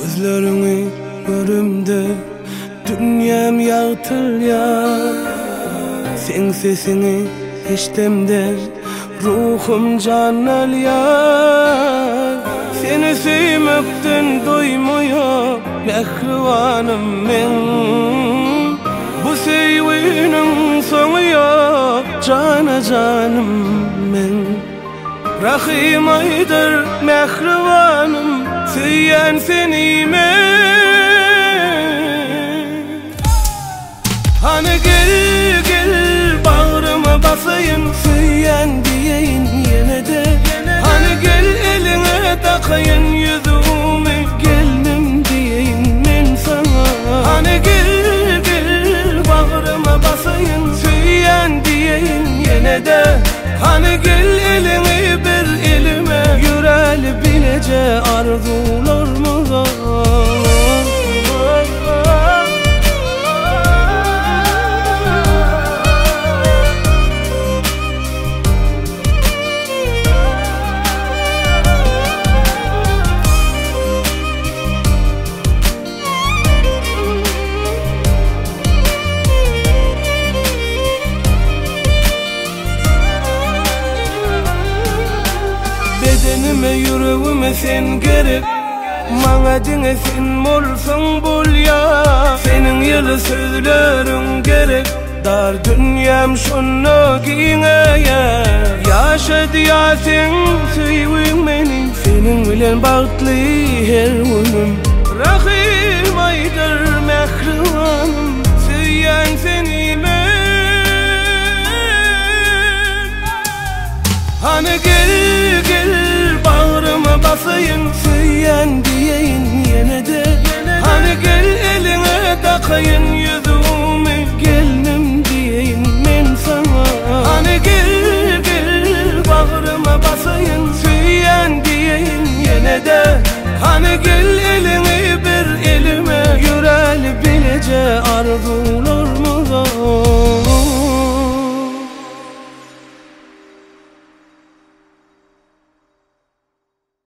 Gözlerini görümde dünyam yağtırlar. Sen sesini iştemde ruhum can alıyor. Seni sevmekten doymuyor mehribanım men. Bu sevginin sonu yok cana canım men. Rahim aydır mehribanım söyleyen seni men. Hani gel gel bağrıma basayım söyleyen diyeyim yine de. Hani gel eline takayın yüzümü gelmem diyeyim men sana. Hani gel gel bağrıma basayım söyleyen diyeyim yine de. Hani gel elini bir elime yürel bilece arzularımıza. Bedenime yüreğime sen gerek, bana dine sen olsun bul ya. Senin yılı sözlerin gerek, dar dünyam şunu giyine ya. Yaşadı ya sen sevin beni, senin bilen bağlı her günüm. Rahim aydır mehribanım söyleyen seni men. Hani gel gel bağrıma basayım söyleyen diyeyim yine de. Hani gel eline takayın yüzümü gelmem diyeyim men sana. Hani gel gel bağrıma basayım söyleyen diyeyim yine de. Hani gel elini bir elime yürel bilece arzular.